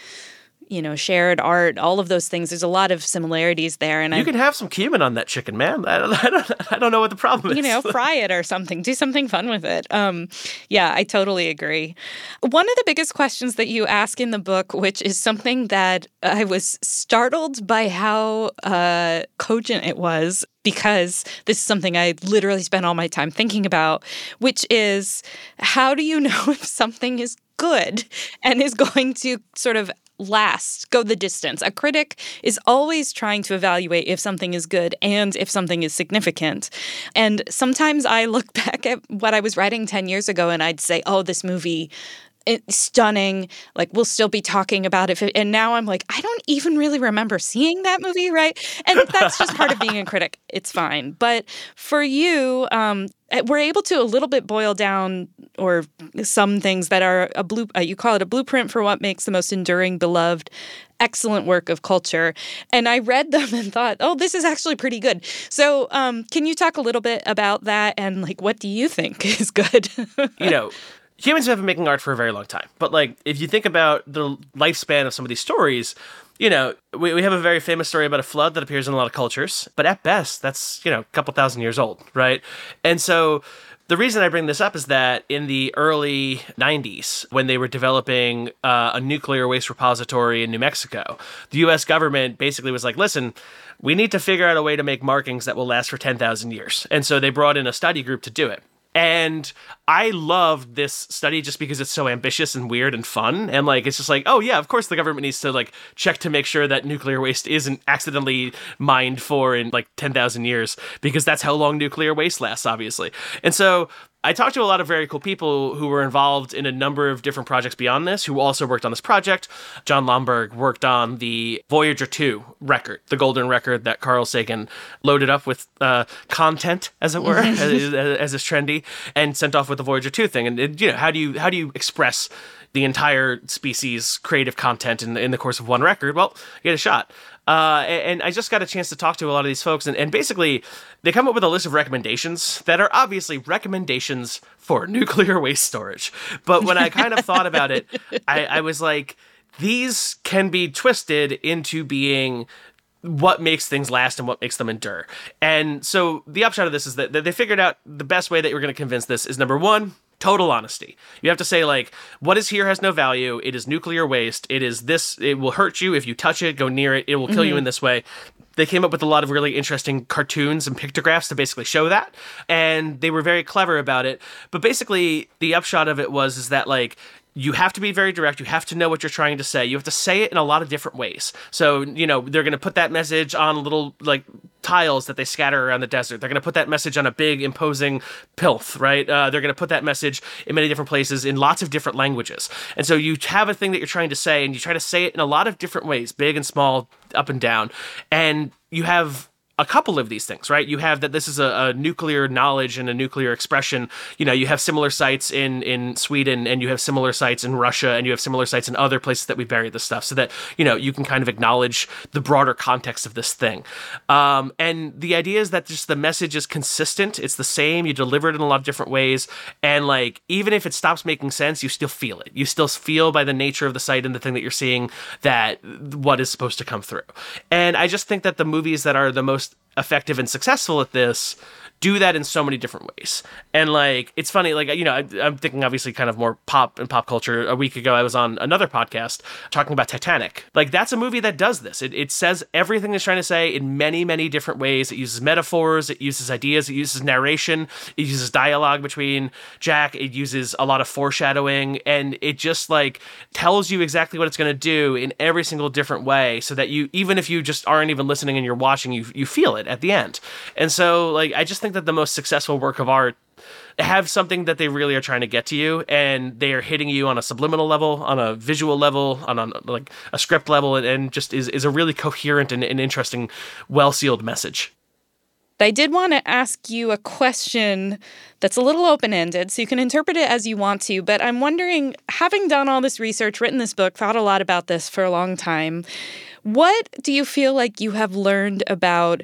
shared art, all of those things. There's a lot of similarities there. And you can have some cumin on that chicken, man. I don't know what the problem is. Fry it or something. Do something fun with it. Yeah, I totally agree. One of the biggest questions that you ask in the book, which is something that I was startled by how cogent it was, because this is something I literally spent all my time thinking about, which is, how do you know if something is good and is going to sort of go the distance? A critic is always trying to evaluate if something is good and if something is significant. And sometimes I look back at what I was writing 10 years ago and I'd say, oh, this movie, it's stunning. We'll still be talking about it. And now I'm I don't even really remember seeing that movie, right? And that's just part of being a critic. It's fine. But for you, we're able to a little bit boil down or some things that are you call it a blueprint for what makes the most enduring, beloved, excellent work of culture. And I read them and thought, oh, this is actually pretty good. So can you talk a little bit about that and what do you think is good? Humans have been making art for a very long time. But if you think about the lifespan of some of these stories, we have a very famous story about a flood that appears in a lot of cultures. But at best, that's, a couple thousand years old, right? And so the reason I bring this up is that in the early 90s, when they were developing a nuclear waste repository in New Mexico, the U.S. government basically was listen, we need to figure out a way to make markings that will last for 10,000 years. And so they brought in a study group to do it. And I loved this study just because it's so ambitious and weird and fun. And it's just oh yeah, of course the government needs to check to make sure that nuclear waste isn't accidentally mined for in 10,000 years, because that's how long nuclear waste lasts, obviously. And so I talked to a lot of very cool people who were involved in a number of different projects beyond this, who also worked on this project. John Lomberg worked on the Voyager 2 record, the golden record that Carl Sagan loaded up with content, as it were, as is trendy, and sent off with the Voyager 2 thing. And how do you express the entire species' creative content in the course of one record? Well, you get a shot. And I just got a chance to talk to a lot of these folks, and basically they come up with a list of recommendations that are obviously recommendations for nuclear waste storage. But when I kind of thought about it, I was these can be twisted into being what makes things last and what makes them endure. And so the upshot of this is that they figured out the best way that you're going to convince this is, number one, total honesty. You have to say what is here has no value. It is nuclear waste. It is this. It will hurt you if you touch it, go near it. It will kill you in this way. They came up with a lot of really interesting cartoons and pictographs to basically show that. And they were very clever about it. But basically the upshot of it is that you have to be very direct. You have to know what you're trying to say. You have to say it in a lot of different ways. So, they're going to put that message on little tiles that they scatter around the desert. They're going to put that message on a big imposing plinth, right? They're going to put that message in many different places in lots of different languages. And so you have a thing that you're trying to say, and you try to say it in a lot of different ways, big and small, up and down. And you have a couple of these things, right? You have that this is a nuclear knowledge and a nuclear expression. You have similar sites in Sweden, and you have similar sites in Russia, and you have similar sites in other places that we bury this stuff, so that, you can kind of acknowledge the broader context of this thing. And the idea is that just the message is consistent. It's the same. You deliver it in a lot of different ways. And even if it stops making sense, you still feel it. You still feel by the nature of the site and the thing that you're seeing that what is supposed to come through. And I just think that the movies that are the most effective and successful at this do that in so many different ways. And it's funny, I'm thinking obviously kind of more pop and pop culture. A week ago, I was on another podcast talking about Titanic. That's a movie that does this. It says everything it's trying to say in many, many different ways. It uses metaphors, it uses ideas, it uses narration, it uses dialogue between Jack, it uses a lot of foreshadowing, and it just tells you exactly what it's going to do in every single different way, so that you, even if you just aren't even listening and you're watching, you feel it at the end. And so I just think that the most successful work of art have something that they really are trying to get to you, and they are hitting you on a subliminal level, on a visual level, on a script level, and just is a really coherent and interesting, well-sealed message. I did want to ask you a question that's a little open-ended, so you can interpret it as you want to, but I'm wondering, having done all this research, written this book, thought a lot about this for a long time, what do you feel like you have learned about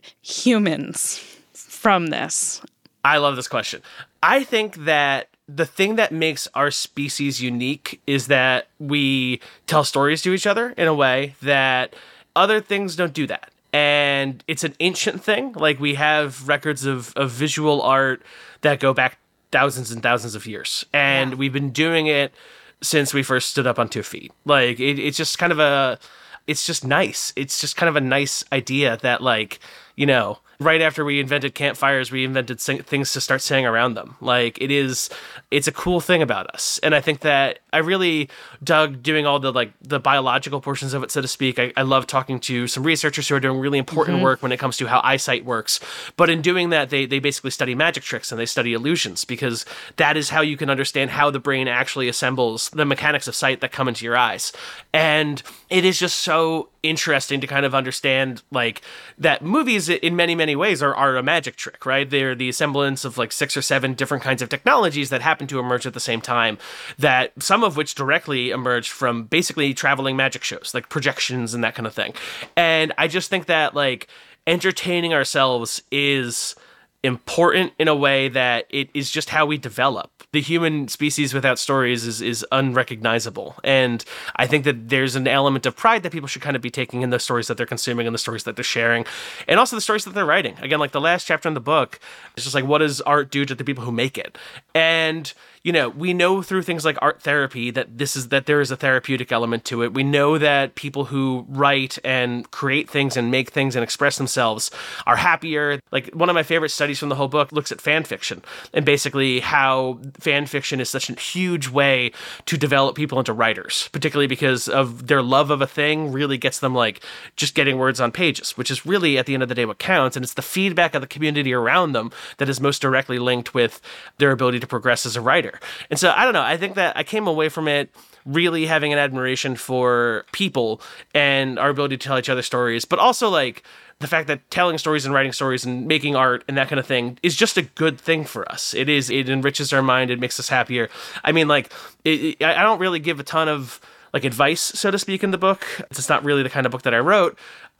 humans from this? I love this question. I think that the thing that makes our species unique is that we tell stories to each other in a way that other things don't do that. And it's an ancient thing. Like, we have records of visual art that go back thousands and thousands of years. And we've been doing it since we first stood up on 2 feet. Like, it's just kind of it's just nice. It's just kind of a nice idea that, like, you know, right after we invented campfires, we invented things to start saying around them. Like, it's a cool thing about us. And I think that I really dug doing all the biological portions of it, so to speak. I love talking to some researchers who are doing really important work when it comes to how eyesight works. But in doing that, they basically study magic tricks and they study illusions, because that is how you can understand how the brain actually assembles the mechanics of sight that come into your eyes. And it is just so interesting to kind of understand, like, that movies in many, many ways are a magic trick, right? They're the assemblance of like 6 or 7 different kinds of technologies that happen to emerge at the same time, that some of which directly emerged from basically traveling magic shows, like projections and that kind of thing. And I just think that, like, entertaining ourselves is important in a way that it is just how we develop. The human species without stories is unrecognizable. And I think that there's an element of pride that people should kind of be taking in the stories that they're consuming and the stories that they're sharing, and also the stories that they're writing. Again, like the last chapter in the book, it's just like, what does art do to the people who make it? And, you know, we know through things like art therapy that there is a therapeutic element to it. We know that people who write and create things and make things and express themselves are happier. Like, one of my favorite studies from the whole book looks at fan fiction, and basically how fan fiction is such a huge way to develop people into writers, particularly because of their love of a thing really gets them, like, just getting words on pages, which is really at the end of the day what counts. And it's the feedback of the community around them that is most directly linked with their ability to progress as a writer. And so, I don't know, I think that I came away from it really having an admiration for people and our ability to tell each other stories, but also, like, the fact that telling stories and writing stories and making art and that kind of thing is just a good thing for us. It enriches our mind. It makes us happier. I mean, like, I don't really give a ton of, like, advice, so to speak, in the book. It's not really the kind of book that I wrote.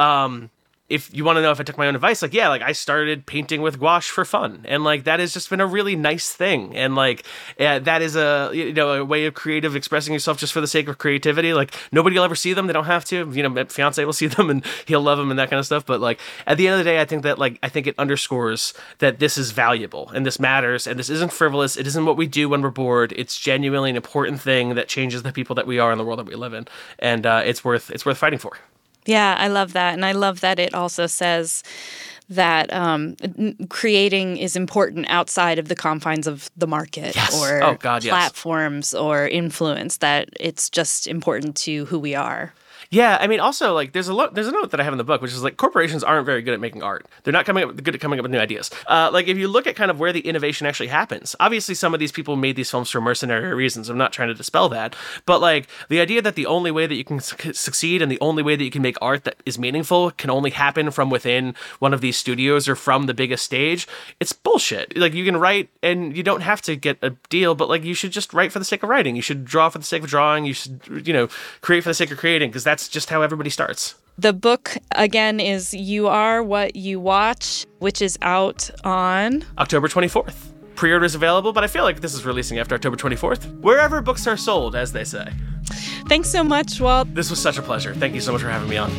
If you want to know if I took my own advice, like, yeah, like, I started painting with gouache for fun. And, like, that has just been a really nice thing. And, like, that is a way of creative expressing yourself just for the sake of creativity. Like, nobody will ever see them. They don't have to. You know, my fiance will see them and he'll love them and that kind of stuff. But, like, at the end of the day, I think that, like, it underscores that this is valuable and this matters and this isn't frivolous. It isn't what we do when we're bored. It's genuinely an important thing that changes the people that we are in the world that we live in. And it's worth fighting for. Yeah, I love that. And I love that it also says that creating is important outside of the confines of the market or platforms or influence, that it's just important to who we are. Yeah, I mean, also, like, there's a note that I have in the book, which is, like, corporations aren't very good at making art. They're not good at coming up with new ideas. Like, if you look at kind of where the innovation actually happens, obviously some of these people made these films for mercenary reasons. I'm not trying to dispel that. But, like, the idea that the only way that you can succeed and the only way that you can make art that is meaningful can only happen from within one of these studios or from the biggest stage, it's bullshit. Like, you can write and you don't have to get a deal, but, like, you should just write for the sake of writing. You should draw for the sake of drawing. You should, you know, create for the sake of creating, because that's just how everybody starts. The book, again, is You Are What You Watch, which is out on October 24th. Pre-order is available, but I feel like this is releasing after October 24th. Wherever books are sold, as they say. Thanks so much, Walt. This was such a pleasure. Thank you so much for having me on.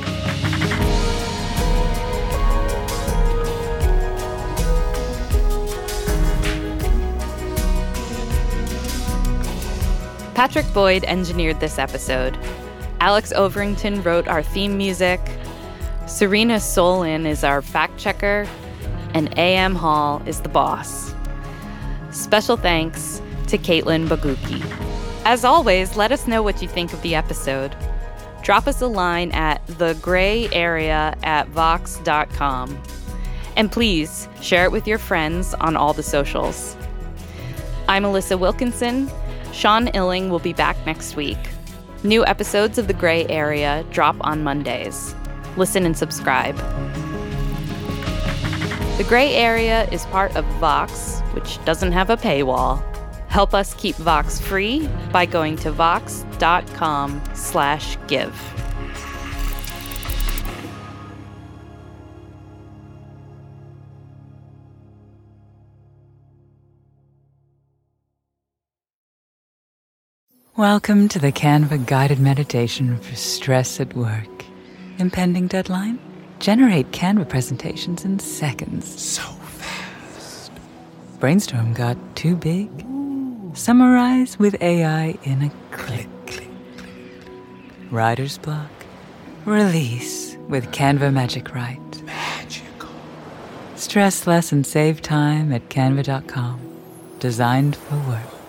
Patrick Boyd engineered this episode. Alex Overington wrote our theme music. Serena Solin is our fact checker. And A.M. Hall is the boss. Special thanks to Caitlin Baguki. As always, let us know what you think of the episode. Drop us a line at thegrayarea@vox.com. And please share it with your friends on all the socials. I'm Alyssa Wilkinson. Sean Illing will be back next week. New episodes of The Gray Area drop on Mondays. Listen and subscribe. The The Gray Area is part of Vox, which doesn't have a paywall. Help us keep Vox free by going to vox.com/give. Welcome to the Canva guided meditation for stress at work. Impending deadline? Generate Canva presentations in seconds. So fast. Brainstorm got too big? Summarize with AI in a click. Writer's block? Release with Canva Magic Write. Magical. Stress less and save time at canva.com. Designed for work.